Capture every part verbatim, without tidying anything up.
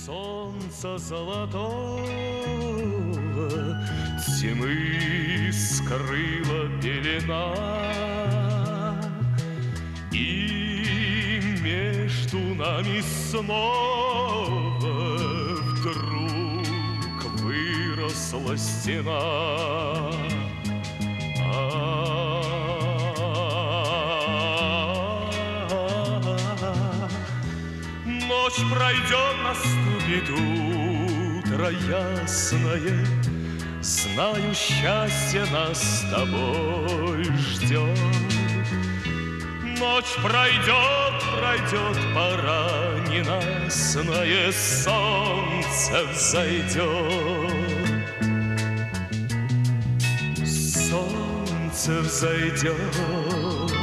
Солнца золотого тьмы скрыла пелена, и между нами снова вдруг выросла стена. Ночь пройдет, наступит утро ясное, знаю, счастье нас с тобой ждет. Ночь пройдет, пройдет, пора ненастное, солнце взойдет. Солнце взойдет.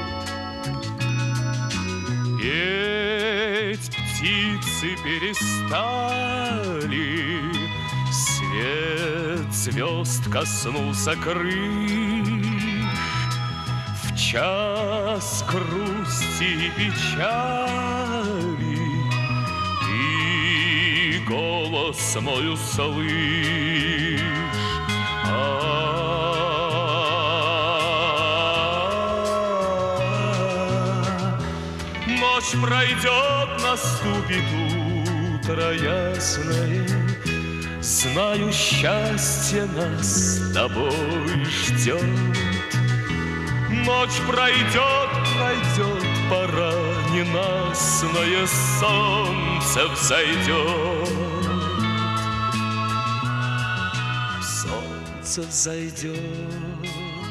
Петь птицы перестали, свет звезд коснулся крыш. В час грусти и печали ты голос мой услышь. Ночь пройдет, наступит утро ясное, знаю, счастье нас с тобой ждет. Ночь пройдет, пройдет, пора ненастное, солнце взойдет. Солнце взойдет.